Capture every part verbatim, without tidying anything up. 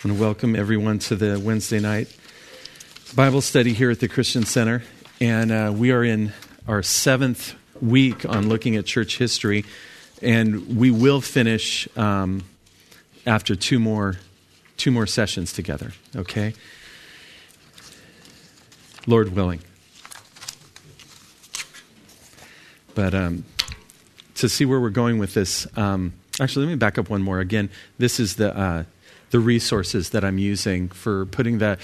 I want to welcome everyone to the Wednesday night Bible study here at the Christian Center. And uh, we are in our seventh week on looking at church history. And we will finish um, after two more, two more sessions together, okay? Lord willing. But um, to see where we're going with this, um, actually, let me back up one more. Again, this is the... Uh, the resources that I'm using for putting the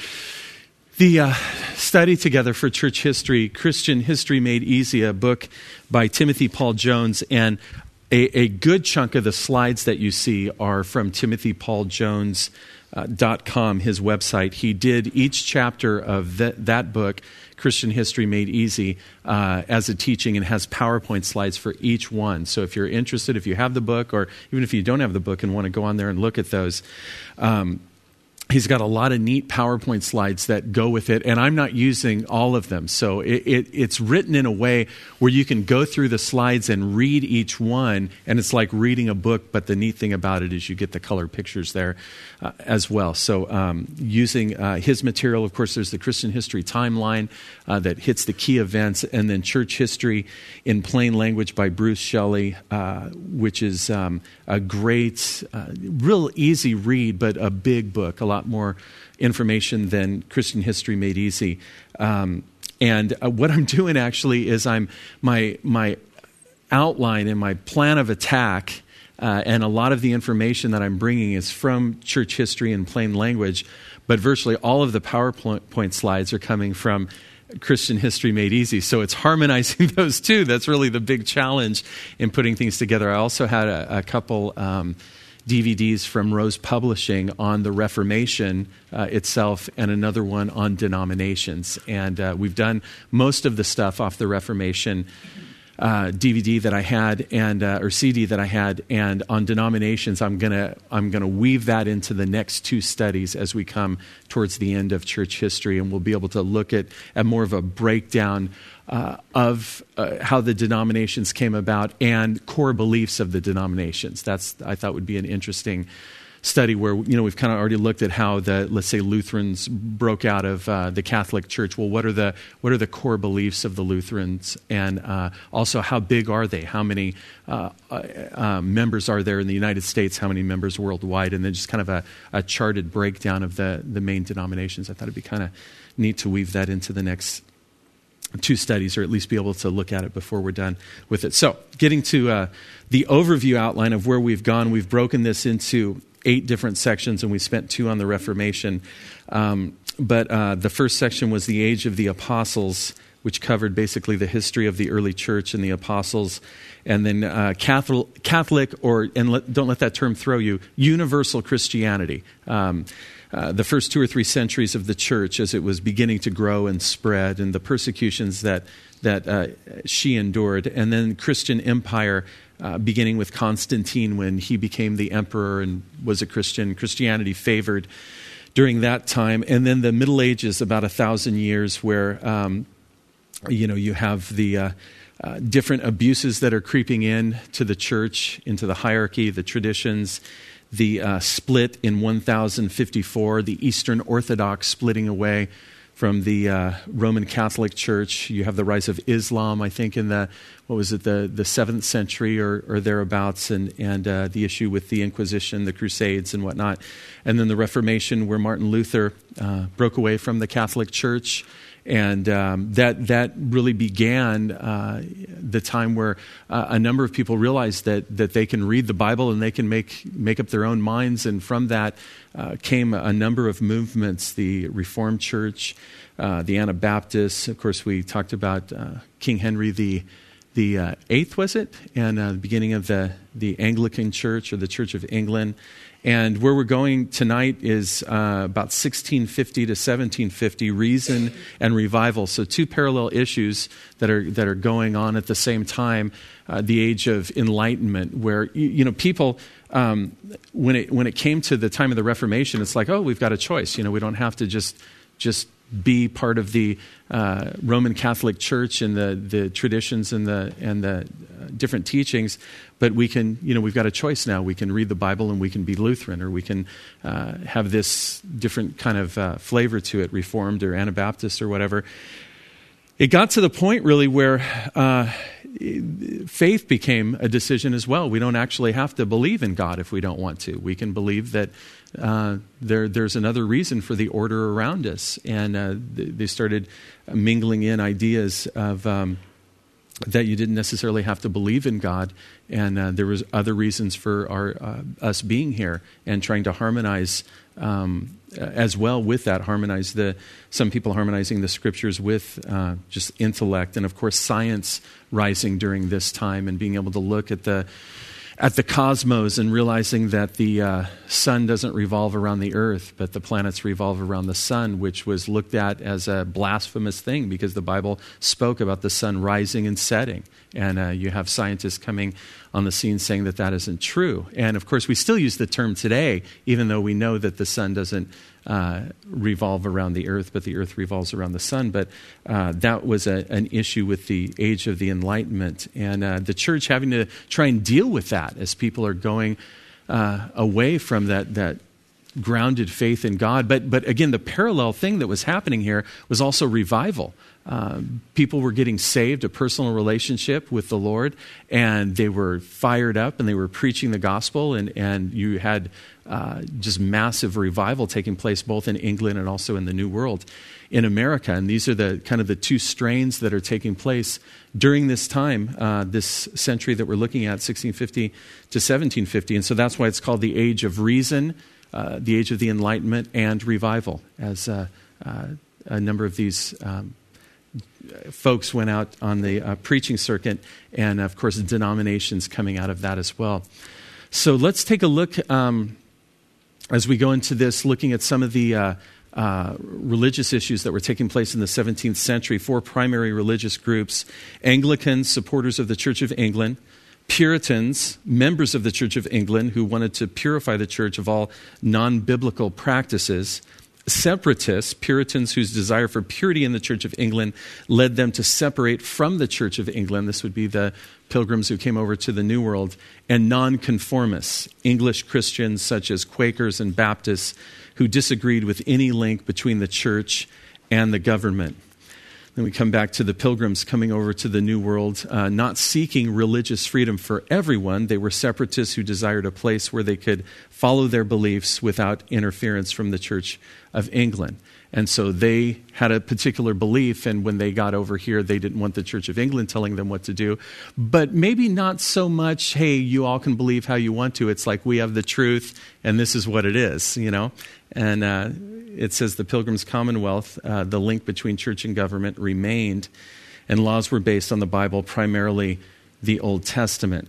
the uh, study together for church history, Christian History Made Easy, a book by Timothy Paul Jones. And a, a good chunk of the slides that you see are from timothy paul jones dot com, his website. He did each chapter of that, that book, Christian History Made Easy, uh, as a teaching, and has PowerPoint slides for each one. So if you're interested, if you have the book, or even if you don't have the book and want to go on there and look at those, um, he's got a lot of neat PowerPoint slides that go with it, and I'm not using all of them. So it, it, it's written in a way where you can go through the slides and read each one, and it's like reading a book, but the neat thing about it is you get the color pictures there uh, as well. So um, using uh, his material, of course, there's the Christian History Timeline uh, that hits the key events, and then Church History in Plain Language by Bruce Shelley, uh, which is um, a great, uh, real easy read, but a big book, a lot more information than Christian History Made Easy. Um, and uh, what I'm doing actually is I'm my my outline and my plan of attack, uh, and a lot of the information that I'm bringing is from Church History in Plain Language, but virtually all of the PowerPoint slides are coming from Christian History Made Easy. So it's harmonizing those two. That's really the big challenge in putting things together. I also had a, a couple um, D V Ds from Rose Publishing on the Reformation uh, itself, and another one on denominations. And uh, we've done most of the stuff off the Reformation uh, D V D that I had, and uh, or C D that I had. And on denominations, I'm gonna I'm gonna weave that into the next two studies as we come towards the end of church history, and we'll be able to look at, at more of a breakdown Uh, of uh, how the denominations came about and core beliefs of the denominations. That's, I thought, would be an interesting study where, you know, we've kind of already looked at how the, let's say, Lutherans broke out of uh, the Catholic Church. Well, what are the what are the core beliefs of the Lutherans, and uh, also how big are they? How many uh, uh, members are there in the United States? How many members worldwide? And then just kind of a, a charted breakdown of the the main denominations. I thought it'd be kind of neat to weave that into the next two studies, or at least be able to look at it before we're done with it. So getting to uh, the overview outline of where we've gone, we've broken this into eight different sections, and we spent two on the Reformation. Um, but uh, the first section was the Age of the Apostles, which covered basically the history of the early church and the apostles. And then uh, Catholic, Catholic, or, and let, don't let that term throw you, universal Christianity. Um Uh, the first two or three centuries of the church as it was beginning to grow and spread, and the persecutions that that uh, she endured. And then Christian empire, uh, beginning with Constantine when he became the emperor and was a Christian. Christianity favored during that time. And then the Middle Ages, about a thousand years, where um, you know you have the uh, uh, different abuses that are creeping in to the church, into the hierarchy, the traditions. The uh, split in one thousand fifty-four, the Eastern Orthodox splitting away from the uh, Roman Catholic Church. You have the rise of Islam, I think, in the, what was it, the, the seventh century or, or thereabouts, and, and uh, the issue with the Inquisition, the Crusades, and whatnot. And then the Reformation, where Martin Luther uh, broke away from the Catholic Church. And um, that that really began uh, the time where uh, a number of people realized that that they can read the Bible and they can make make up their own minds. And from that uh, came a number of movements: the Reformed Church, uh, the Anabaptists. Of course, we talked about uh, King Henry the the uh, Eighth, was it? And uh, the beginning of the the Anglican Church, or the Church of England. And where we're going tonight is uh, about sixteen fifty to seventeen fifty, reason and revival. So two parallel issues that are that are going on at the same time. Uh, the age of enlightenment, where you, you know people, um, when it when it came to the time of the Reformation, it's like, oh, we've got a choice. You know, we don't have to just just be part of the uh, Roman Catholic Church and the the traditions and the and the uh, different teachings, but we can, you know, we've got a choice now. We can read the Bible and we can be Lutheran, or we can uh, have this different kind of uh, flavor to it, Reformed or Anabaptist or whatever. It got to the point really where uh, faith became a decision as well. We don't actually have to believe in God if we don't want to. We can believe that uh, there, there's another reason for the order around us. And uh, they started mingling in ideas of um, that you didn't necessarily have to believe in God, and uh, there was other reasons for our uh, us being here and trying to harmonize um, as well with that. Harmonize the some people harmonizing the scriptures with uh, just intellect, and of course science rising during this time, and being able to look at the at the cosmos and realizing that the uh, sun doesn't revolve around the earth, but the planets revolve around the sun, which was looked at as a blasphemous thing because the Bible spoke about the sun rising and setting. And uh, you have scientists coming on the scene saying that that isn't true. And of course, we still use the term today, even though we know that the sun doesn't uh, revolve around the earth, but the earth revolves around the sun. But uh, that was a, an issue with the age of the Enlightenment. And uh, the church having to try and deal with that as people are going uh, away from that that grounded faith in God. But but again, the parallel thing that was happening here was also revival. Uh, people were getting saved, a personal relationship with the Lord, and they were fired up and they were preaching the gospel, and, and you had uh, just massive revival taking place both in England and also in the New World in America. And these are the kind of the two strains that are taking place during this time, uh, this century that we're looking at, sixteen fifty to seventeen fifty. And so that's why it's called the Age of Reason, uh, the Age of the Enlightenment, and Revival, as uh, uh, a number of these um, folks went out on the uh, preaching circuit, and of course denominations coming out of that as well. So let's take a look um, as we go into this, looking at some of the uh, uh, religious issues that were taking place in the seventeenth century. Four primary religious groups: Anglicans, supporters of the Church of England; Puritans, members of the Church of England who wanted to purify the church of all non-biblical practices; Separatists, Puritans whose desire for purity in the Church of England led them to separate from the Church of England. This would be the pilgrims who came over to the New World. And nonconformists, English Christians such as Quakers and Baptists who disagreed with any link between the church and the government. Then we come back to the pilgrims coming over to the New World, uh, not seeking religious freedom for everyone. They were separatists who desired a place where they could follow their beliefs without interference from the Church of England. And so they had a particular belief, and when they got over here, they didn't want the Church of England telling them what to do. But maybe not so much, hey, you all can believe how you want to. It's like, we have the truth, and this is what it is, you know. And uh, it says the Pilgrims' Commonwealth, uh, the link between church and government remained, and laws were based on the Bible, primarily the Old Testament.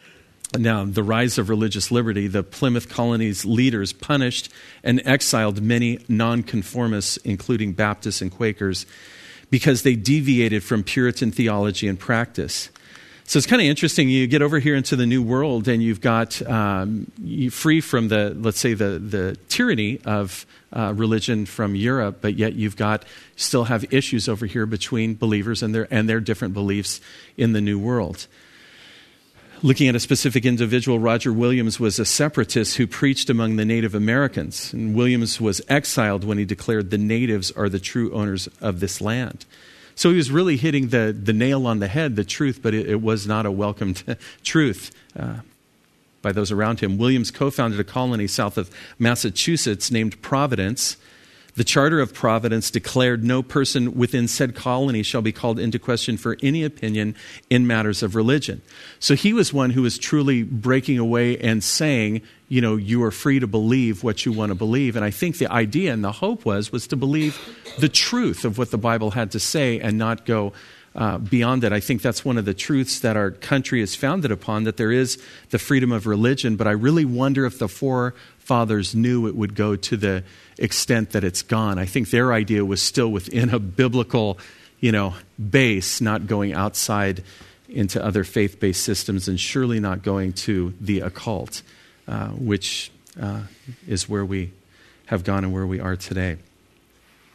Now, the rise of religious liberty, the Plymouth Colony's leaders punished and exiled many nonconformists, including Baptists and Quakers, because they deviated from Puritan theology and practice. So it's kind of interesting. You get over here into the New World, and you've got um, you free from the, let's say, the the tyranny of uh, religion from Europe, but yet you've got still have issues over here between believers and their and their different beliefs in the New World. Looking at a specific individual, Roger Williams was a separatist who preached among the Native Americans. And Williams was exiled when he declared the natives are the true owners of this land. So he was really hitting the, the nail on the head, the truth, but it, it was not a welcomed truth uh, by those around him. Williams co-founded a colony south of Massachusetts named Providence. The Charter of Providence declared no person within said colony shall be called into question for any opinion in matters of religion. So he was one who was truly breaking away and saying, you know, you are free to believe what you want to believe. And I think the idea and the hope was, was to believe the truth of what the Bible had to say and not go uh, beyond it. I think that's one of the truths that our country is founded upon, that there is the freedom of religion. But I really wonder if the forefathers knew it would go to the extent that it's gone. I think their idea was still within a biblical, you know, base, not going outside into other faith-based systems, and surely not going to the occult, uh, which uh, is where we have gone and where we are today.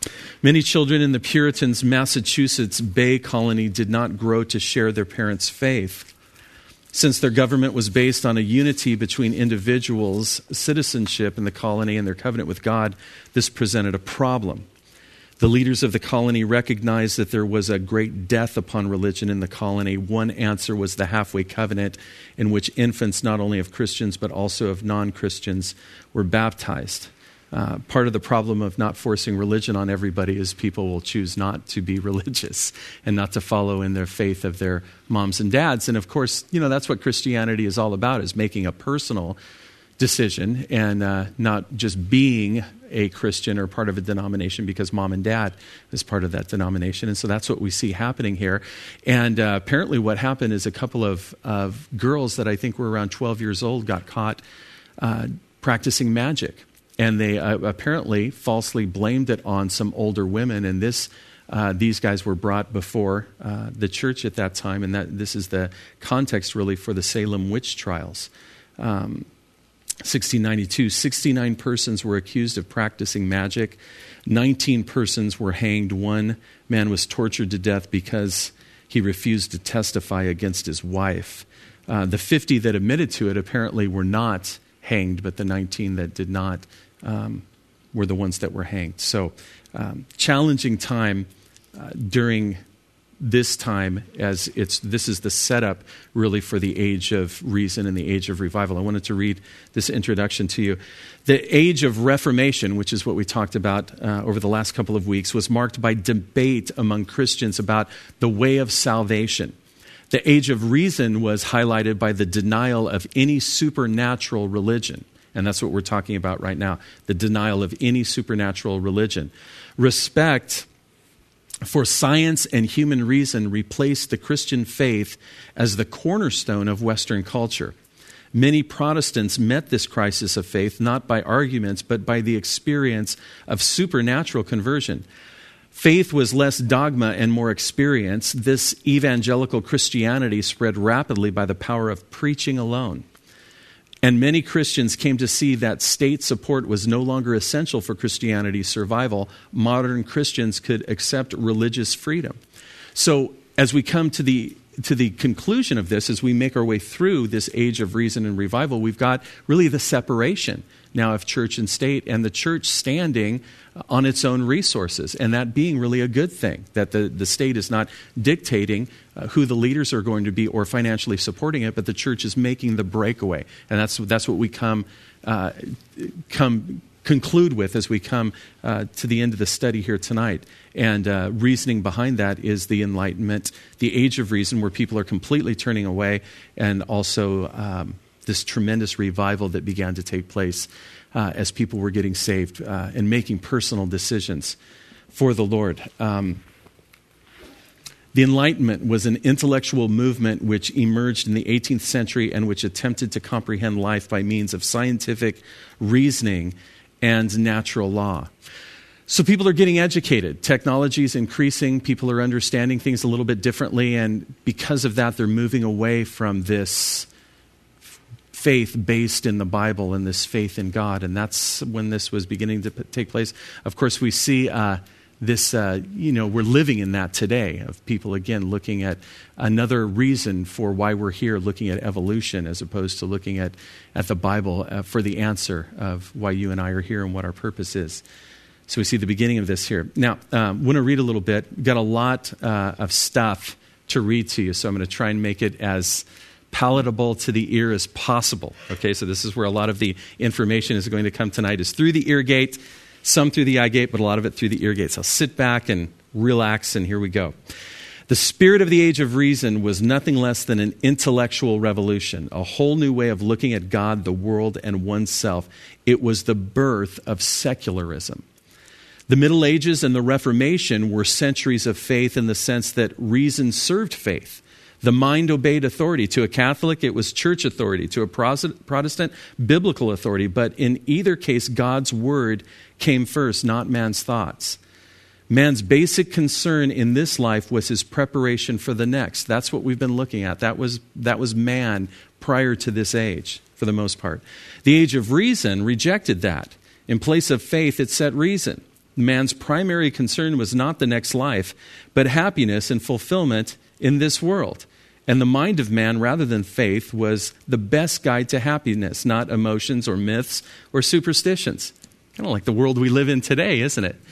Many children in the Puritans' Massachusetts Bay Colony did not grow to share their parents' faith. Since their government was based on a unity between individuals' citizenship in the colony and their covenant with God, this presented a problem. The leaders of the colony recognized that there was a great death upon religion in the colony. One answer was the halfway covenant, in which infants not only of Christians but also of non-Christians were baptized. Uh, part of the problem of not forcing religion on everybody is people will choose not to be religious and not to follow in their faith of their moms and dads. And of course, you know, that's what Christianity is all about, is making a personal decision and uh, not just being a Christian or part of a denomination because mom and dad is part of that denomination. And so that's what we see happening here. And uh, apparently what happened is a couple of, of girls that I think were around twelve years old got caught uh, practicing magic. And they uh, apparently falsely blamed it on some older women. And this, uh, these guys were brought before uh, the church at that time. And that this is the context really for the Salem witch trials. Um, sixteen ninety-two, sixty-nine persons were accused of practicing magic. nineteen persons were hanged. One man was tortured to death because he refused to testify against his wife. Uh, the fifty that admitted to it apparently were not hanged, but the nineteen that did not um, were the ones that were hanged. So um, challenging time uh, during this time, as it's this is the setup really for the age of reason and the age of revival. I wanted to read this introduction to you. The age of Reformation, which is what we talked about uh, over the last couple of weeks, was marked by debate among Christians about the way of salvation. The age of reason was highlighted by the denial of any supernatural religion. And that's what we're talking about right now, the denial of any supernatural religion. Respect for science and human reason replaced the Christian faith as the cornerstone of Western culture. Many Protestants met this crisis of faith not by arguments, but by the experience of supernatural conversion. Faith was less dogma and more experience. This evangelical Christianity spread rapidly by the power of preaching alone. And many Christians came to see that state support was no longer essential for Christianity's survival. Modern Christians could accept religious freedom. So as we come to the to the conclusion of this, as we make our way through this age of reason and revival, we've got really the separation now of church and state, and the church standing on its own resources, and that being really a good thing, that the, the state is not dictating uh, who the leaders are going to be or financially supporting it, but the church is making the breakaway. And that's that's what we come uh, come conclude with as we come uh, to the end of the study here tonight. And uh, reasoning behind that is the Enlightenment, the age of reason, where people are completely turning away, and also um, this tremendous revival that began to take place uh, as people were getting saved uh, and making personal decisions for the Lord. Um, the Enlightenment was an intellectual movement which emerged in the eighteenth century and which attempted to comprehend life by means of scientific reasoning and natural law. So people are getting educated. Technology is increasing. People are understanding things a little bit differently, and because of that, they're moving away from this faith based in the Bible and this faith in God. And that's when this was beginning to p- take place. Of course, we see uh, this, uh, you know, we're living in that today, of people, again, looking at another reason for why we're here, looking at evolution as opposed to looking at, at the Bible uh, for the answer of why you and I are here and what our purpose is. So we see the beginning of this here. Now, I um, want to read a little bit. We've got a lot uh, of stuff to read to you, so I'm going to try and make it as palatable to the ear as possible. Okay, so this is where a lot of the information is going to come tonight, is through the ear gate, some through the eye gate, but a lot of it through the ear gate. So sit back and relax, and here we go. The spirit of the age of reason was nothing less than an intellectual revolution, a whole new way of looking at God, the world, and oneself. It was the birth of secularism. The Middle Ages and the Reformation were centuries of faith in the sense that reason served faith. The mind obeyed authority. To a Catholic, it was church authority. To a Protestant, biblical authority. But in either case, God's word came first, not man's thoughts. Man's basic concern in this life was his preparation for the next. That's what we've been looking at. That was, that was man prior to this age, for the most part. The age of reason rejected that. In place of faith, it set reason. Man's primary concern was not the next life, but happiness and fulfillment in this world. And the mind of man, rather than faith, was the best guide to happiness, not emotions or myths or superstitions. Kind of like the world we live in today, isn't it?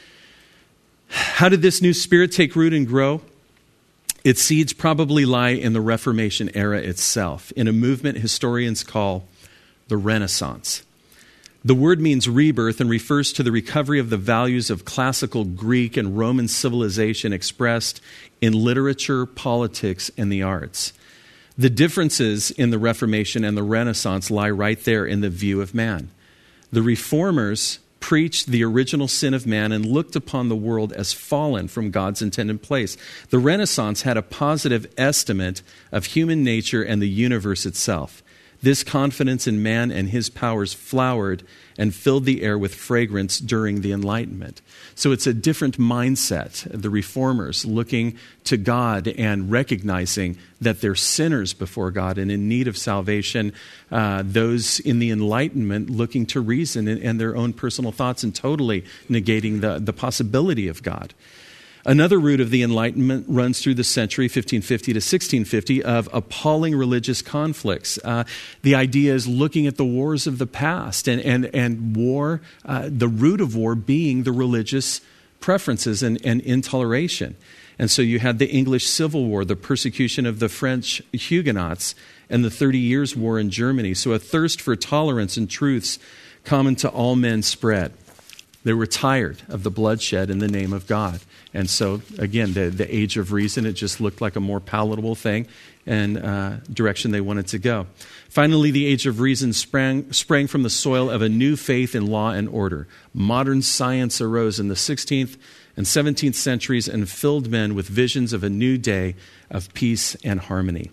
How did this new spirit take root and grow? Its seeds probably lie in the Reformation era itself, in a movement historians call the Renaissance. The word means rebirth and refers to the recovery of the values of classical Greek and Roman civilization expressed in literature, politics, and the arts. The differences in the Reformation and the Renaissance lie right there in the view of man. The Reformers preached the original sin of man and looked upon the world as fallen from God's intended place. The Renaissance had a positive estimate of human nature and the universe itself. This confidence in man and his powers flowered and filled the air with fragrance during the Enlightenment. So it's a different mindset. The Reformers looking to God and recognizing that they're sinners before God and in need of salvation. Uh, those in the Enlightenment looking to reason and, and their own personal thoughts and totally negating the, the possibility of God. Another root of the Enlightenment runs through the century, fifteen fifty to sixteen fifty, of appalling religious conflicts. Uh, the idea is looking at the wars of the past and, and, and war, uh, the root of war being the religious preferences and, and intoleration. And so you had the English Civil War, the persecution of the French Huguenots, and the Thirty Years' War in Germany. So a thirst for tolerance and truths common to all men spread. They were tired of the bloodshed in the name of God. And so, again, the, the age of reason, it just looked like a more palatable thing and uh, direction they wanted to go. Finally, the age of reason sprang, sprang from the soil of a new faith in law and order. Modern science arose in the sixteenth and seventeenth centuries and filled men with visions of a new day of peace and harmony.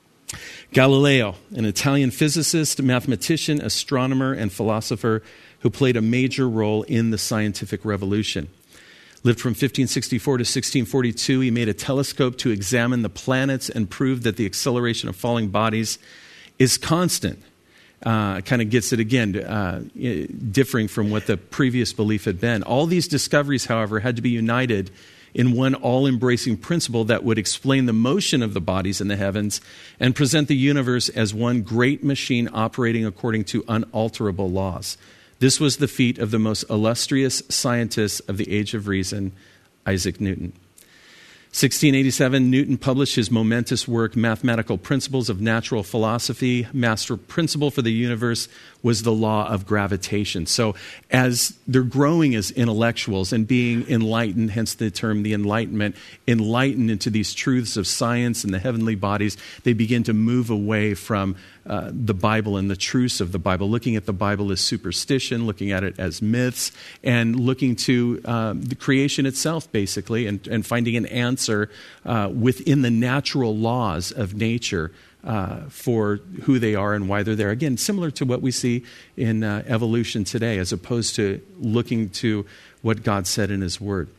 Galileo, an Italian physicist, mathematician, astronomer, and philosopher who played a major role in the scientific revolution. Lived from fifteen sixty-four to sixteen forty-two. He made a telescope to examine the planets and proved that the acceleration of falling bodies is constant. Uh, kind of gets it again, uh, differing from what the previous belief had been. All these discoveries, however, had to be united in one all-embracing principle that would explain the motion of the bodies in the heavens and present the universe as one great machine operating according to unalterable laws. This was the feat of the most illustrious scientist of the age of reason, Isaac Newton. sixteen eighty-seven, Newton published his momentous work, Mathematical Principles of Natural Philosophy. Master principle for the universe was the law of gravitation. So as they're growing as intellectuals and being enlightened, hence the term the Enlightenment, enlightened into these truths of science and the heavenly bodies, they begin to move away from uh, the Bible and the truths of the Bible, looking at the Bible as superstition, looking at it as myths, and looking to uh, the creation itself, basically, and, and finding an answer uh, within the natural laws of nature Uh, for who they are and why they're there. Again, similar to what we see in uh, evolution today, as opposed to looking to what God said in His Word.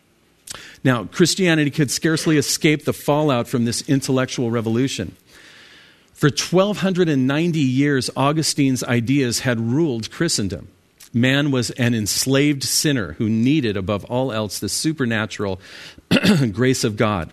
Now, Christianity could scarcely escape the fallout from this intellectual revolution. For twelve ninety years, Augustine's ideas had ruled Christendom. Man was an enslaved sinner who needed, above all else, the supernatural grace of God.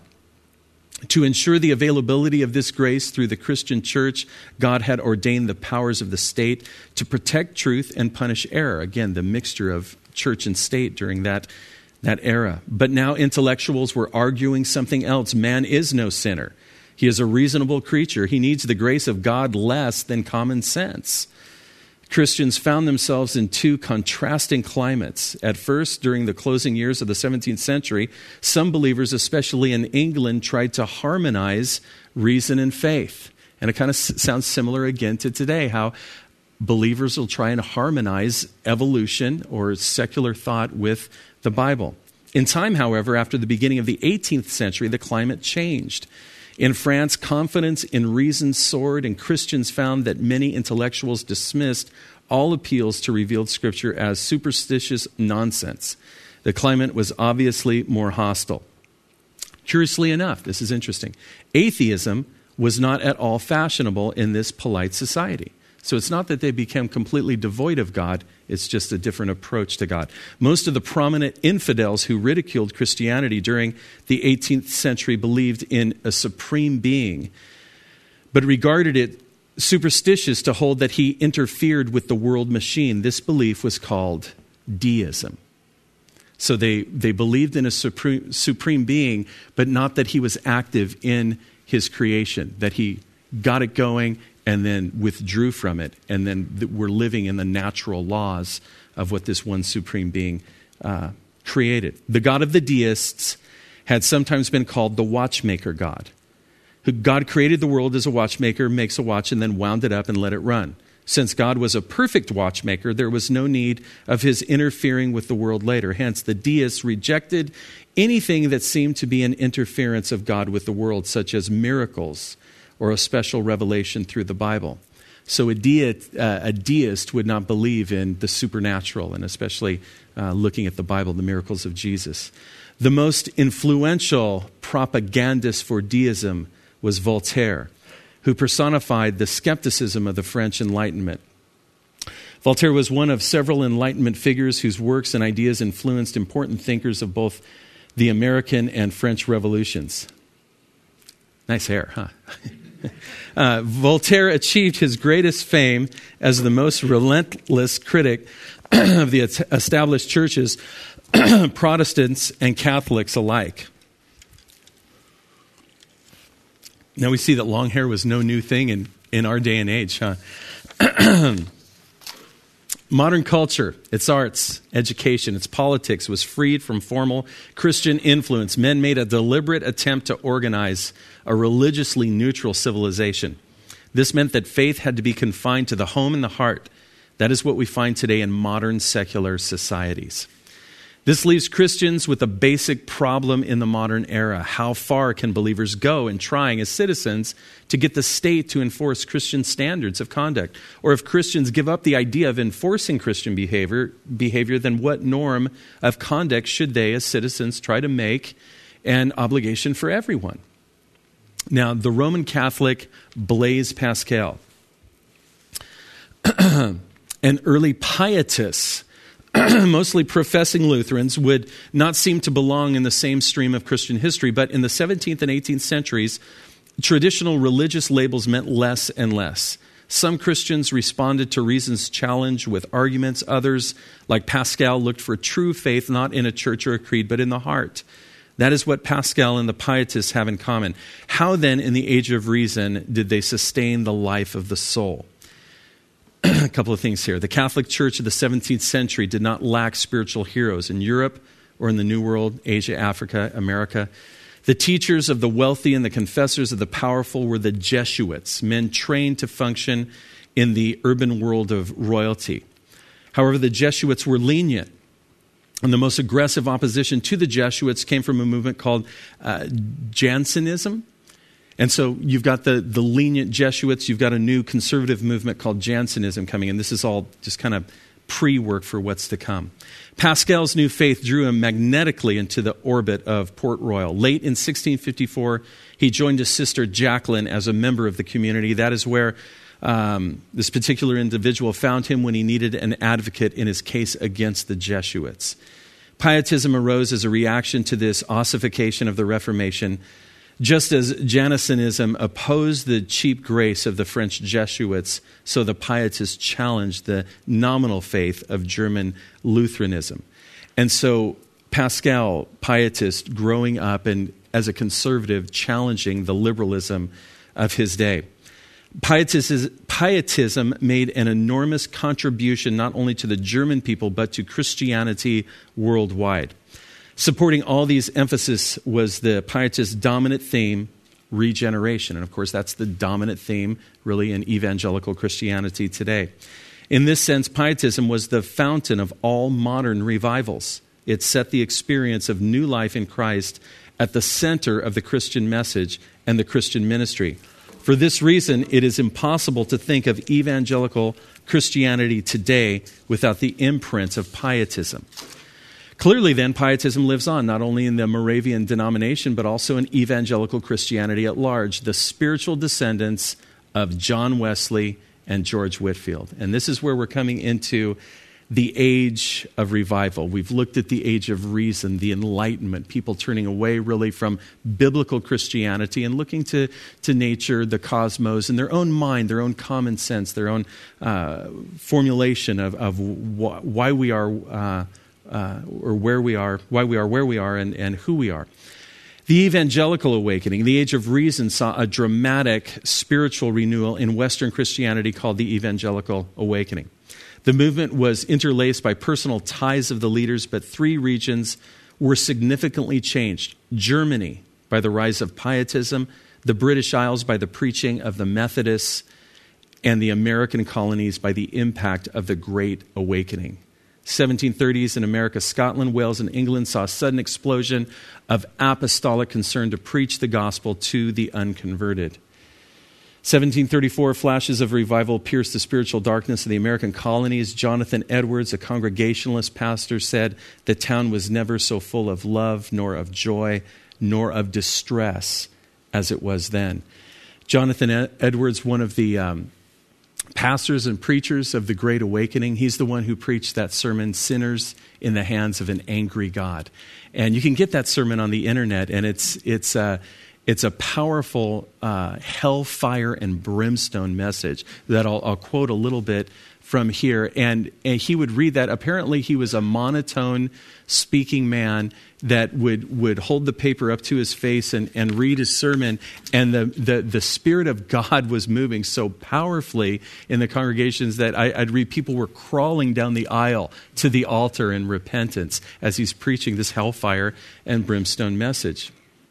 To ensure the availability of this grace through the Christian church, God had ordained the powers of the state to protect truth and punish error. Again, the mixture of church and state during that, that era. But now intellectuals were arguing something else. Man is no sinner. He is a reasonable creature. He needs the grace of God less than common sense. Christians found themselves in two contrasting climates. At first, during the closing years of the seventeenth century, some believers, especially in England, tried to harmonize reason and faith. And it kind of s- sounds similar again to today, how believers will try and harmonize evolution or secular thought with the Bible. In time, however, after the beginning of the eighteenth century, the climate changed. In France, confidence in reason soared, and Christians found that many intellectuals dismissed all appeals to revealed Scripture as superstitious nonsense. The climate was obviously more hostile. Curiously enough, this is interesting, atheism was not at all fashionable in this polite society. So it's not that they became completely devoid of God, it's just a different approach to God. Most of the prominent infidels who ridiculed Christianity during the eighteenth century believed in a supreme being, but regarded it superstitious to hold that he interfered with the world machine. This belief was called deism. So they, they believed in a supreme, supreme being, but not that he was active in his creation, that he got it going and then withdrew from it, and then th- we're living in the natural laws of what this one supreme being uh, created. The God of the deists had sometimes been called the watchmaker God. God created the world as a watchmaker, makes a watch, and then wound it up and let it run. Since God was a perfect watchmaker, there was no need of his interfering with the world later. Hence, the deists rejected anything that seemed to be an interference of God with the world, such as miracles or a special revelation through the Bible. So a, deist, uh, a deist would not believe in the supernatural, and especially uh, looking at the Bible, the miracles of Jesus. The most influential propagandist for deism was Voltaire, who personified the skepticism of the French Enlightenment. Voltaire was one of several Enlightenment figures whose works and ideas influenced important thinkers of both the American and French revolutions. Nice hair, huh? uh, Voltaire achieved his greatest fame as the most relentless critic of the established churches, Protestants and Catholics alike. Now we see that long hair was no new thing in, in our day and age, huh? Modern culture, its arts, education, its politics was freed from formal Christian influence. Men made a deliberate attempt to organize a religiously neutral civilization. This meant that faith had to be confined to the home and the heart. That is what we find today in modern secular societies. This leaves Christians with a basic problem in the modern era. How far can believers go in trying as citizens to get the state to enforce Christian standards of conduct? Or if Christians give up the idea of enforcing Christian behavior, behavior, then what norm of conduct should they as citizens try to make an obligation for everyone? Now, the Roman Catholic Blaise Pascal, an early pietist, mostly professing Lutherans, would not seem to belong in the same stream of Christian history, but in the seventeenth and eighteenth centuries, traditional religious labels meant less and less. Some Christians responded to reason's challenge with arguments. Others, like Pascal, looked for true faith not in a church or a creed, but in the heart. That is what Pascal and the pietists have in common. How then, in the age of reason, did they sustain the life of the soul? A couple of things here. The Catholic Church of the seventeenth century did not lack spiritual heroes in Europe or in the New World, Asia, Africa, America. The teachers of the wealthy and the confessors of the powerful were the Jesuits, men trained to function in the urban world of royalty. However, the Jesuits were lenient, and the most aggressive opposition to the Jesuits came from a movement called uh, Jansenism. And so you've got the, the lenient Jesuits, you've got a new conservative movement called Jansenism coming in. This is all just kind of pre-work for what's to come. Pascal's new faith drew him magnetically into the orbit of Port Royal. Late in sixteen fifty-four, he joined his sister Jacqueline as a member of the community. That is where um, this particular individual found him when he needed an advocate in his case against the Jesuits. Pietism arose as a reaction to this ossification of the Reformation. Just as Jansenism opposed the cheap grace of the French Jesuits, so the Pietists challenged the nominal faith of German Lutheranism. And so Pascal, Pietist, growing up and as a conservative, challenging the liberalism of his day. Pietism made an enormous contribution not only to the German people, but to Christianity worldwide. Supporting all these emphasis was the Pietist dominant theme, regeneration. And of course, that's the dominant theme really in evangelical Christianity today. In this sense, Pietism was the fountain of all modern revivals. It set the experience of new life in Christ at the center of the Christian message and the Christian ministry. For this reason, it is impossible to think of evangelical Christianity today without the imprint of Pietism. Clearly, then, Pietism lives on, not only in the Moravian denomination, but also in evangelical Christianity at large, the spiritual descendants of John Wesley and George Whitefield. And this is where we're coming into the age of revival. We've looked at the age of reason, the Enlightenment, people turning away really from biblical Christianity and looking to, to nature, the cosmos, and their own mind, their own common sense, their own uh, formulation of, of wh- why we are uh, uh, or where we are, why we are where we are, and, and who we are. The Evangelical Awakening, the Age of Reason, saw a dramatic spiritual renewal in Western Christianity called the Evangelical Awakening. The movement was interlaced by personal ties of the leaders, but three regions were significantly changed. Germany, by the rise of Pietism, the British Isles by the preaching of the Methodists, and the American colonies by the impact of the Great Awakening. seventeen thirties in America, Scotland, Wales, and England saw a sudden explosion of apostolic concern to preach the gospel to the unconverted. seventeen thirty-four, flashes of revival pierced the spiritual darkness of the American colonies. Jonathan Edwards, a Congregationalist pastor, said the town was never so full of love, nor of joy, nor of distress as it was then. Jonathan Edwards, one of the um, pastors and preachers of the Great Awakening, he's the one who preached that sermon, Sinners in the Hands of an Angry God. And you can get that sermon on the internet, and it's it's uh, It's a powerful uh, hellfire and brimstone message that I'll, I'll quote a little bit from here. And, and he would read that. Apparently he was a monotone speaking man that would, would hold the paper up to his face and, and read his sermon. And the, the, the Spirit of God was moving so powerfully in the congregations that I, I'd read people were crawling down the aisle to the altar in repentance as he's preaching this hellfire and brimstone message.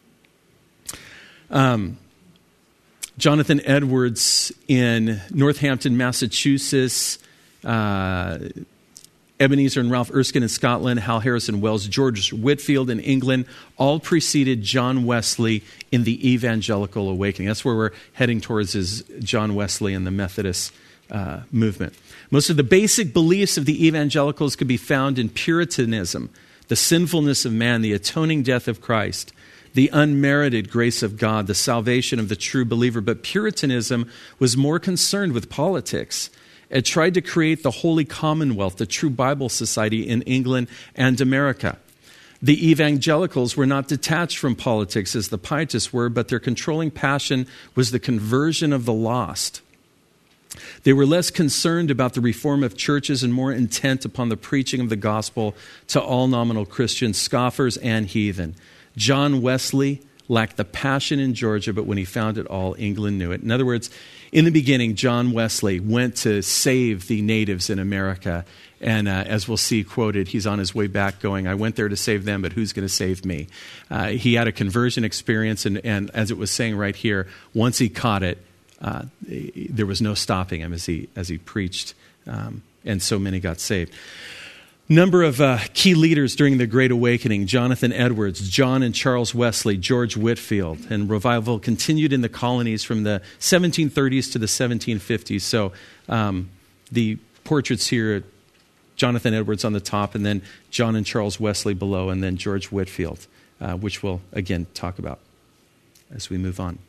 Um, Jonathan Edwards in Northampton, Massachusetts, uh, Ebenezer and Ralph Erskine in Scotland, Hal Harris in Wales, George Whitefield in England, all preceded John Wesley in the Evangelical Awakening. That's where we're heading towards, is John Wesley and the Methodist uh, movement. Most of the basic beliefs of the evangelicals could be found in Puritanism, the sinfulness of man, the atoning death of Christ, the unmerited grace of God, the salvation of the true believer. But Puritanism was more concerned with politics. It tried to create the Holy Commonwealth, the true Bible society in England and America. The evangelicals were not detached from politics as the Pietists were, but their controlling passion was the conversion of the lost. They were less concerned about the reform of churches and more intent upon the preaching of the gospel to all nominal Christians, scoffers, and heathen. John Wesley lacked the passion in Georgia, but when he found it all, England knew it. In other words, in the beginning, John Wesley went to save the natives in America. And uh, as we'll see quoted, he's on his way back going, I went there to save them, but who's going to save me? Uh, he had a conversion experience, and, and as it was saying right here, once he caught it, uh, there was no stopping him as he, as he preached, um, and so many got saved. Number of uh, key leaders during the Great Awakening: Jonathan Edwards, John and Charles Wesley, George Whitefield. And revival continued in the colonies from the seventeen thirties to the seventeen fifties. So um, the portraits here, Jonathan Edwards on the top, and then John and Charles Wesley below, and then George Whitefield, uh, which we'll again talk about as we move on.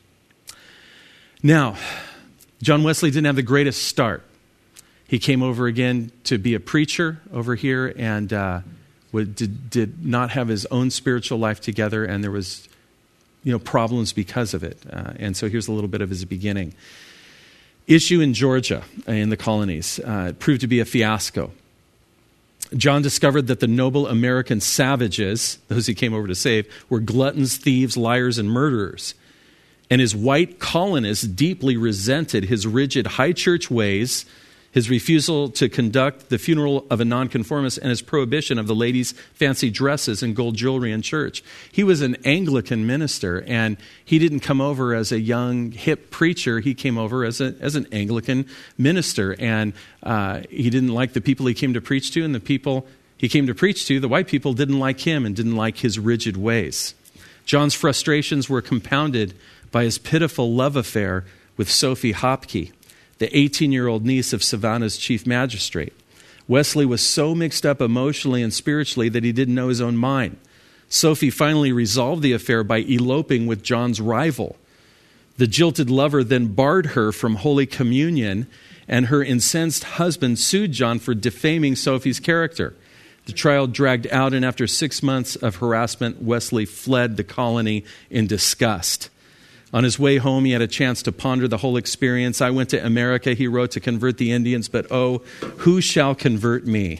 Now, John Wesley didn't have the greatest start. He came over again to be a preacher over here, and uh, would, did, did not have his own spiritual life together, and there was, you know, problems because of it. Uh, and so here's a little bit of his beginning. Issue in Georgia, in the colonies, uh, proved to be a fiasco. John discovered that the noble American savages, those he came over to save, were gluttons, thieves, liars, and murderers. And his white colonists deeply resented his rigid high church ways, his refusal to conduct the funeral of a nonconformist, and his prohibition of the ladies' fancy dresses and gold jewelry in church. He was an Anglican minister, and he didn't come over as a young, hip preacher. He came over as a, as an Anglican minister, and uh, he didn't like the people he came to preach to, and the people he came to preach to, the white people, didn't like him and didn't like his rigid ways. John's frustrations were compounded by his pitiful love affair with Sophie Hopke, the eighteen-year-old niece of Savannah's chief magistrate. Wesley was so mixed up emotionally and spiritually that he didn't know his own mind. Sophie finally resolved the affair by eloping with John's rival. The jilted lover then barred her from Holy Communion and her incensed husband sued John for defaming Sophie's character. The trial dragged out, and after six months of harassment, Wesley fled the colony in disgust. On his way home, he had a chance to ponder the whole experience. I went to America, he wrote, to convert the Indians, but oh, who shall convert me?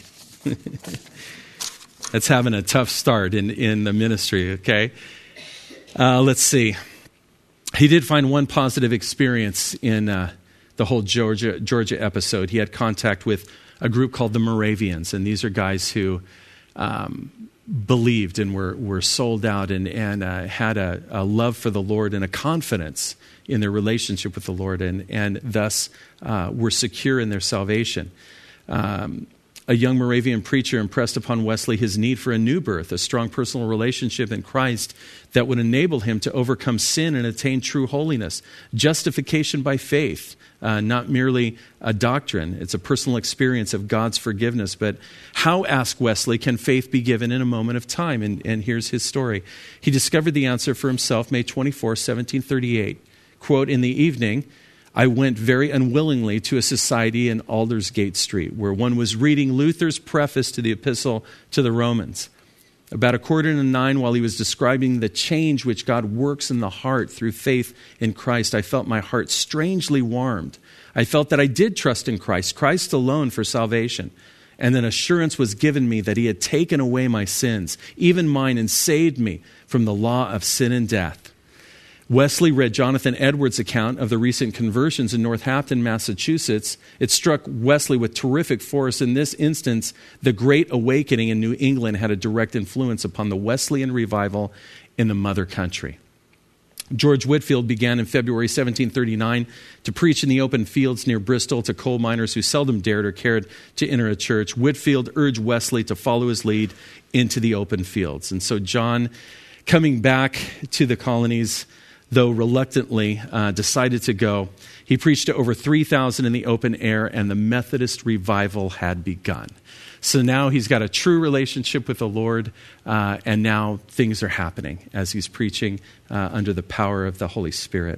That's having a tough start in, in the ministry, okay? Uh, let's see. He did find one positive experience in uh, the whole Georgia, Georgia episode. He had contact with a group called the Moravians, and these are guys who um, believed and were, were sold out and, and uh, had a, a love for the Lord and a confidence in their relationship with the Lord, and, and thus uh, were secure in their salvation. Um, a young Moravian preacher impressed upon Wesley his need for a new birth, a strong personal relationship in Christ that would enable him to overcome sin and attain true holiness. Justification by faith, uh, not merely a doctrine. It's a personal experience of God's forgiveness. But how, asked Wesley, can faith be given in a moment of time? And, and here's his story. He discovered the answer for himself May twenty-fourth, seventeen thirty-eight. Quote, in the evening, I went very unwillingly to a society in Aldersgate Street where one was reading Luther's preface to the Epistle to the Romans. About a quarter to nine, while he was describing the change which God works in the heart through faith in Christ, I felt my heart strangely warmed. I felt that I did trust in Christ, Christ alone for salvation. And an assurance was given me that he had taken away my sins, even mine, and saved me from the law of sin and death. Wesley read Jonathan Edwards' account of the recent conversions in Northampton, Massachusetts. It struck Wesley with terrific force. In this instance, the Great Awakening in New England had a direct influence upon the Wesleyan revival in the mother country. George Whitefield began in February seventeen thirty-nine to preach in the open fields near Bristol to coal miners who seldom dared or cared to enter a church. Whitefield urged Wesley to follow his lead into the open fields. And so John, coming back to the colonies, though reluctantly, uh, decided to go. He preached to over three thousand in the open air, and the Methodist revival had begun. So now he's got a true relationship with the Lord, uh, and now things are happening as he's preaching uh, under the power of the Holy Spirit.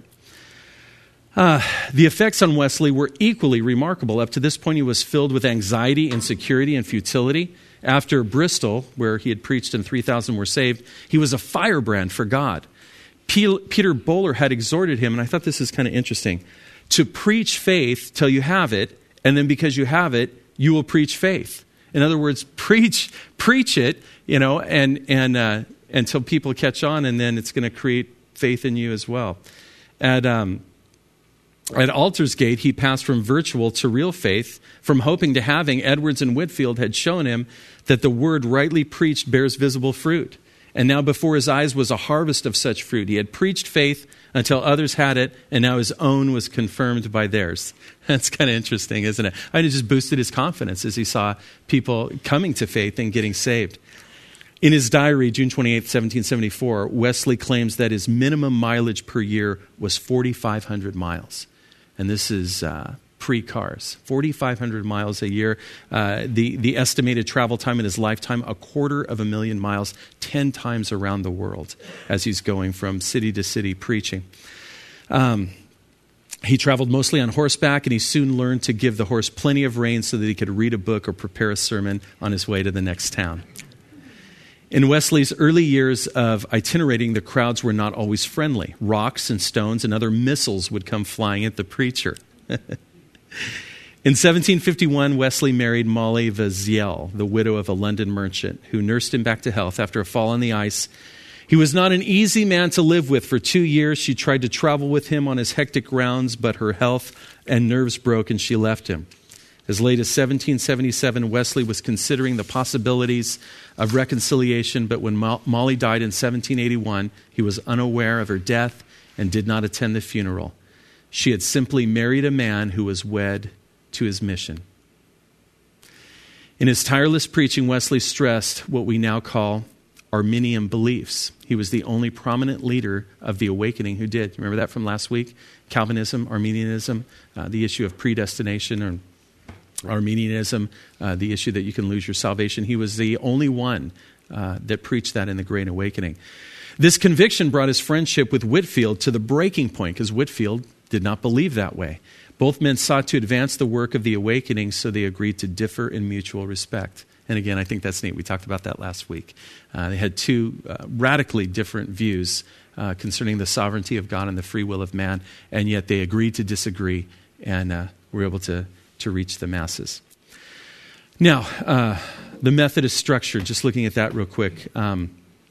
Uh, the effects on Wesley were equally remarkable. Up to this point, he was filled with anxiety, insecurity, and futility. After Bristol, where he had preached and three thousand were saved, he was a firebrand for God. Peter Bowler had exhorted him, and I thought this is kind of interesting, to preach faith till you have it, and then because you have it, you will preach faith. In other words, preach preach it, you know, and and uh, until people catch on, and then it's going to create faith in you as well. At um, at Aldersgate, he passed from virtual to real faith, from hoping to having. Edwards and Whitefield had shown him that the word rightly preached bears visible fruit. And now before his eyes was a harvest of such fruit. He had preached faith until others had it, and now his own was confirmed by theirs. That's kind of interesting, isn't it? I mean, it just boosted his confidence as he saw people coming to faith and getting saved. In his diary, June twenty-eighth, seventeen seventy-four, Wesley claims that his minimum mileage per year was forty-five hundred miles. And this is uh, pre-cars, forty-five hundred miles a year. Uh, the, the estimated travel time in his lifetime, a quarter of a million miles, ten times around the world as he's going from city to city preaching. Um, he traveled mostly on horseback, and he soon learned to give the horse plenty of rein so that he could read a book or prepare a sermon on his way to the next town. In Wesley's early years of itinerating, the crowds were not always friendly. Rocks and stones and other missiles would come flying at the preacher. In seventeen fifty-one, Wesley married Molly Vaziel, the widow of a London merchant, who nursed him back to health after a fall on the ice. He was not an easy man to live with. For two years, she tried to travel with him on his hectic rounds, but her health and nerves broke, and she left him. As late as seventeen seventy-seven, Wesley was considering the possibilities of reconciliation, but when Mo- Molly died in seventeen eighty-one, he was unaware of her death and did not attend the funeral. She had simply married a man who was wed to his mission. In his tireless preaching, Wesley stressed what we now call Arminian beliefs. He was the only prominent leader of the awakening who did. Remember that from last week? Calvinism, Arminianism, uh, the issue of predestination, or Arminianism, uh, the issue that you can lose your salvation. He was the only one uh, that preached that in the Great Awakening. This conviction brought his friendship with Whitefield to the breaking point, because Whitefield did not believe that way. Both men sought to advance the work of the awakening, so they agreed to differ in mutual respect. And again, I think that's neat. We talked about that last week. Uh, they had two uh, radically different views uh, concerning the sovereignty of God and the free will of man, and yet they agreed to disagree and uh, were able to, to reach the masses. Now, uh, the Methodist structure, just looking at that real quick. Um,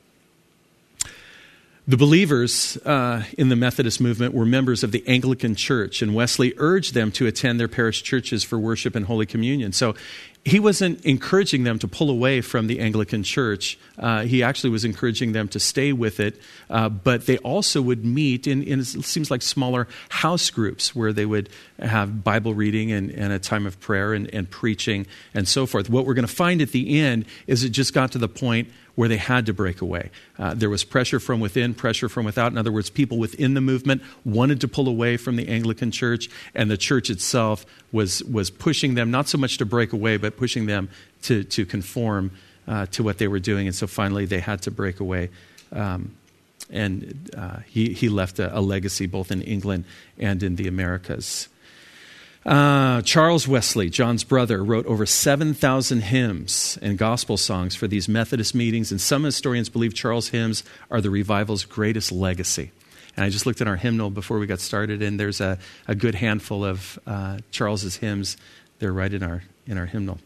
The believers uh, in the Methodist movement were members of the Anglican Church, and Wesley urged them to attend their parish churches for worship and Holy Communion. So he wasn't encouraging them to pull away from the Anglican Church. Uh, he actually was encouraging them to stay with it, uh, but they also would meet in, in, it seems like, smaller house groups where they would have Bible reading and, and a time of prayer and, and preaching and so forth. What we're going to find at the end is it just got to the point where they had to break away. Uh, there was pressure from within, pressure from without. In other words, people within the movement wanted to pull away from the Anglican Church, and the church itself was was pushing them, not so much to break away, but pushing them to, to conform uh, to what they were doing. And so finally they had to break away. Um, and uh, he, he left a, a legacy both in England and in the Americas. Uh, Charles Wesley, John's brother, wrote over seven thousand hymns and gospel songs for these Methodist meetings, and some historians believe Charles' hymns are the revival's greatest legacy. And I just looked at our hymnal before we got started, and there's a, a good handful of uh, Charles's hymns. They're right in our in our hymnal.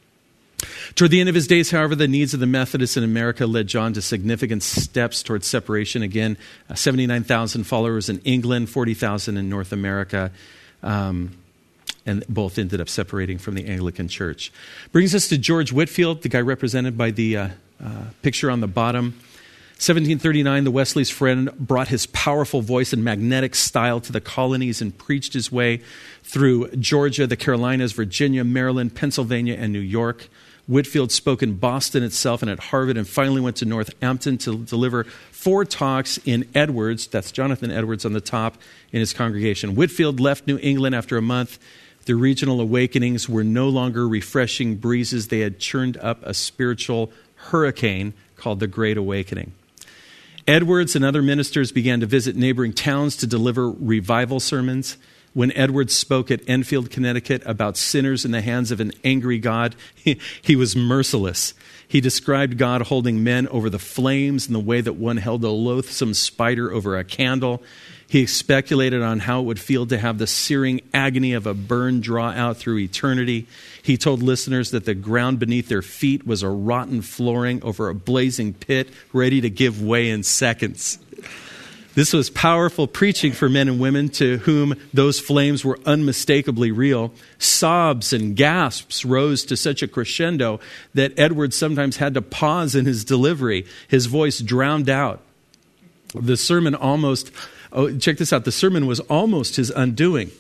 Toward the end of his days, however, the needs of the Methodists in America led John to significant steps towards separation. Again, uh, seventy-nine thousand followers in England, forty thousand in North America. Um, And both ended up separating from the Anglican Church. Brings us to George Whitefield, the guy represented by the uh, uh, picture on the bottom. seventeen thirty-nine, the Wesley's friend brought his powerful voice and magnetic style to the colonies and preached his way through Georgia, the Carolinas, Virginia, Maryland, Pennsylvania, and New York. Whitefield spoke in Boston itself and at Harvard, and finally went to Northampton to deliver four talks in Edwards. That's Jonathan Edwards on the top in his congregation. Whitefield left New England after a month. The regional awakenings were no longer refreshing breezes. They had churned up a spiritual hurricane called the Great Awakening. Edwards and other ministers began to visit neighboring towns to deliver revival sermons. When Edwards spoke at Enfield, Connecticut about sinners in the hands of an angry God, he, he was merciless. He described God holding men over the flames in the way that one held a loathsome spider over a candle. He speculated on how it would feel to have the searing agony of a burn draw out through eternity. He told listeners that the ground beneath their feet was a rotten flooring over a blazing pit ready to give way in seconds. This was powerful preaching for men and women to whom those flames were unmistakably real. Sobs and gasps rose to such a crescendo that Edwards sometimes had to pause in his delivery, his voice drowned out. The sermon almost... Oh, check this out. The sermon was almost his undoing.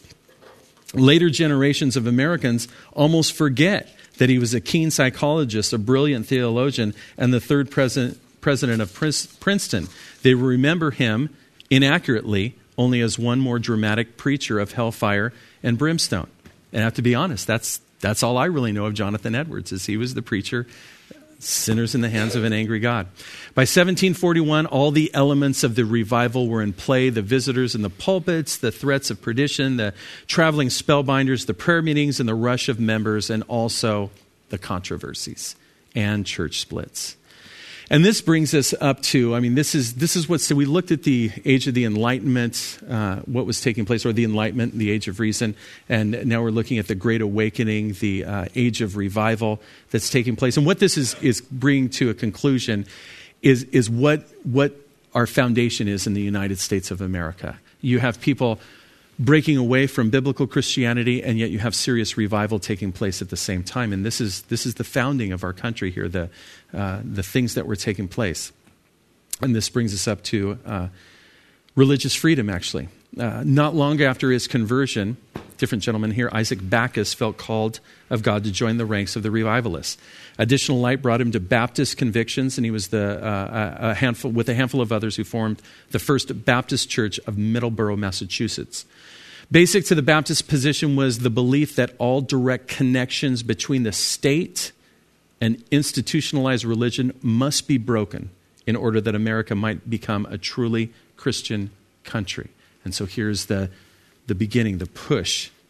Later generations of Americans almost forget that he was a keen psychologist, a brilliant theologian, and the third president, president of Princeton. They remember him inaccurately only as one more dramatic preacher of hellfire and brimstone. And I have to be honest, that's that's all I really know of Jonathan Edwards, is he was the preacher, sinners in the hands of an angry God. By seventeen forty-one, all the elements of the revival were in play. The visitors in the pulpits, the threats of perdition, the traveling spellbinders, the prayer meetings, and the rush of members, and also the controversies and church splits. And this brings us up to, I mean, this is this is what, so we looked at the age of the Enlightenment, uh, what was taking place, or the Enlightenment, the age of reason, and now we're looking at the Great Awakening, the uh, age of revival that's taking place. And what this is is bringing to a conclusion is is what what our foundation is in the United States of America. You have people breaking away from biblical Christianity, and yet you have serious revival taking place at the same time. And this is this is the founding of our country here, the uh, the things that were taking place. And this brings us up to uh, religious freedom, actually. Uh, not long after his conversion, different gentleman here, Isaac Backus, felt called of God to join the ranks of the revivalists. Additional light brought him to Baptist convictions, and he was the uh, a handful with a handful of others who formed the First Baptist Church of Middleborough, Massachusetts. Basic to the Baptist position was the belief that all direct connections between the state and institutionalized religion must be broken in order that America might become a truly Christian country. And so here's the, the beginning, the push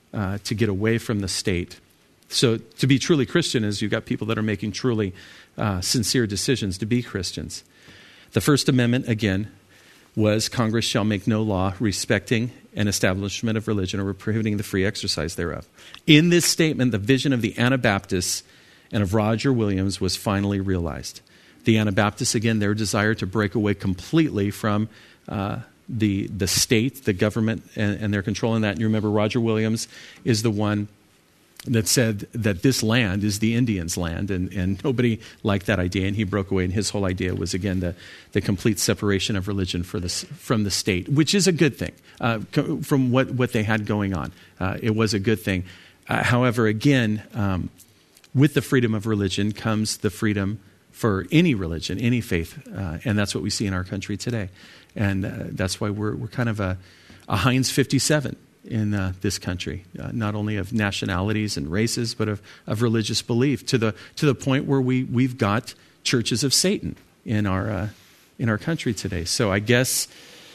uh, to get away from the state. So to be truly Christian is you've got people that are making truly uh, sincere decisions to be Christians. The First Amendment, again, was Congress shall make no law respecting an establishment of religion or prohibiting the free exercise thereof. In this statement, the vision of the Anabaptists and of Roger Williams was finally realized. The Anabaptists, again, their desire to break away completely from uh, the the state, the government, and, and their control in that. And you remember Roger Williams is the one that said that this land is the Indians' land, and, and nobody liked that idea, and he broke away, and his whole idea was, again, the, the complete separation of religion for the, from the state, which is a good thing uh, from what, what they had going on. Uh, it was a good thing. Uh, however, again, um, with the freedom of religion comes the freedom for any religion, any faith, uh, and that's what we see in our country today. And uh, that's why we're, we're kind of a, a Heinz fifty-seven in uh, this country, uh, not only of nationalities and races, but of, of religious belief, to the to the point where we we've got churches of Satan in our uh, in our country today. So I guess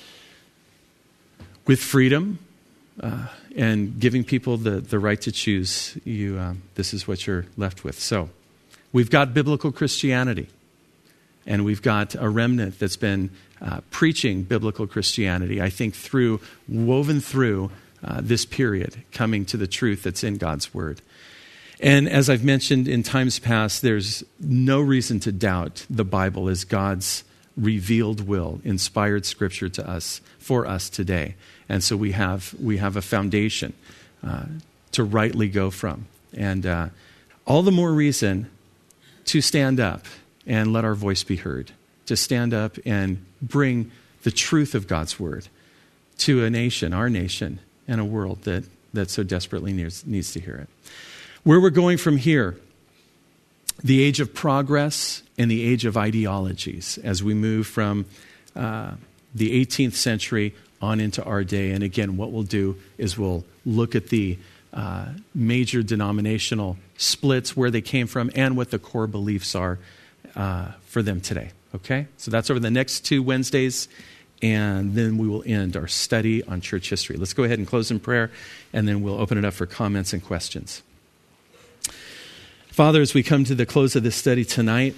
with freedom uh, and giving people the, the right to choose, you um, this is what you're left with. So we've got biblical Christianity, and we've got a remnant that's been uh, preaching biblical Christianity, I think, through woven through Uh, this period, coming to the truth that's in God's Word. And as I've mentioned in times past, there's no reason to doubt the Bible is God's revealed will, inspired Scripture to us, for us today. And so we have we have a foundation uh, to rightly go from. And uh, all the more reason to stand up and let our voice be heard, to stand up and bring the truth of God's Word to a nation, our nation, and a world that, that so desperately needs, needs to hear it. Where we're going from here, the age of progress and the age of ideologies as we move from uh, the eighteenth century on into our day. And again, what we'll do is we'll look at the uh, major denominational splits, where they came from, and what the core beliefs are uh, for them today. Okay? So that's over the next two Wednesdays. And then we will end our study on church history. Let's go ahead and close in prayer, and then we'll open it up for comments and questions. Father, as we come to the close of this study tonight,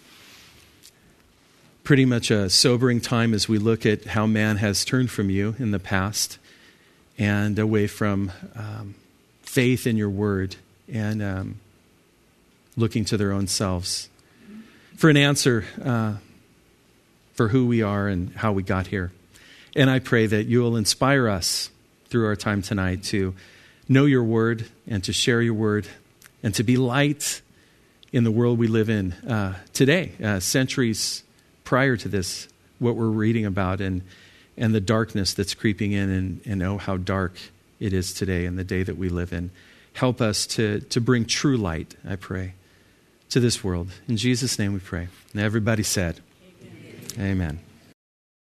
pretty much a sobering time as we look at how man has turned from you in the past and away from um, faith in your word and um, looking to their own selves for an answer uh for who we are and how we got here. And I pray that you will inspire us through our time tonight to know your word and to share your word and to be light in the world we live in uh, today, uh, centuries prior to this, what we're reading about and and the darkness that's creeping in, and, and oh, how dark it is today in the day that we live in. Help us to, to bring true light, I pray, to this world. In Jesus' name we pray. And everybody said, Amen.